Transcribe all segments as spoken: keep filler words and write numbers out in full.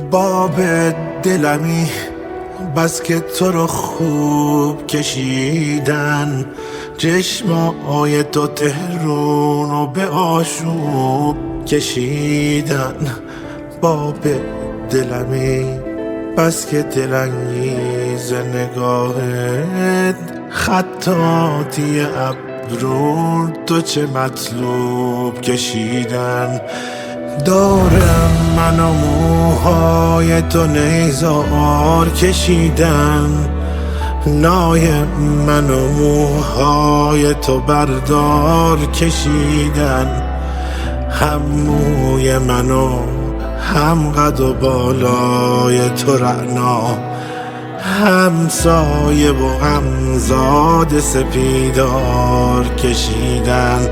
باب دلمی بس که تو رو خوب کشیدن، چشمای تو تهرون رو به آشوب کشیدن. باب دلمی بس که دلانگیز نگاهت، خطاطی ابرون تو چه مطلوب کشیدن. دارم من و موهای تو نیزار کشیدن، نای من و موهای تو بردار کشیدن. هم موی من و هم قد و بالای تو رعنا، هم سایه و هم زاد سپیدار کشیدن.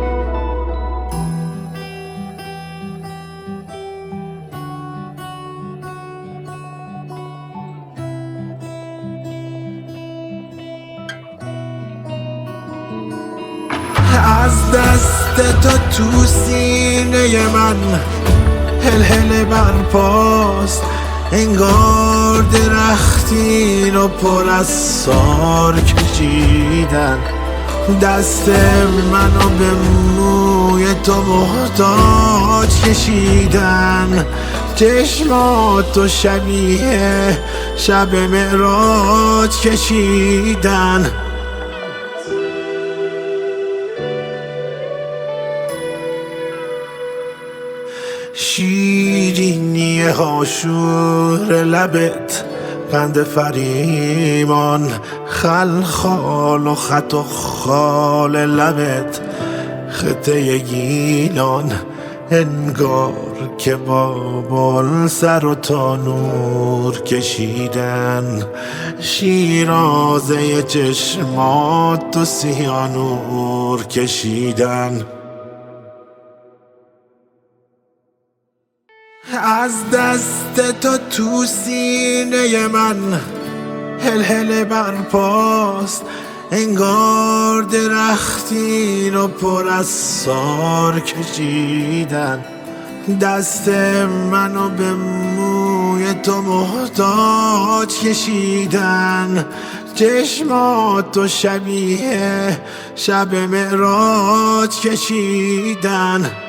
از دست تو تو سینه من هل هل برپاست، انگار درختی رو پر از سار کشیدن. دست منو به موی تو محتاج کشیدن، چشماتو شبیه شب معراج کشیدن. شیرینی هاشور لبت، قند فریمان، خلخال و خط و خال لبت، خطه گیلان، انگار که بابل سر و تانور کشیدن. شیرازه چشمات و سیانور کشیدن. از دست تو تو سینه من هل هل برپاست، انگار درختی رو پر از سار کشیدن. دست منو به موی تو محتاج کشیدن، چشماتو شبیه شب معراج کشیدن.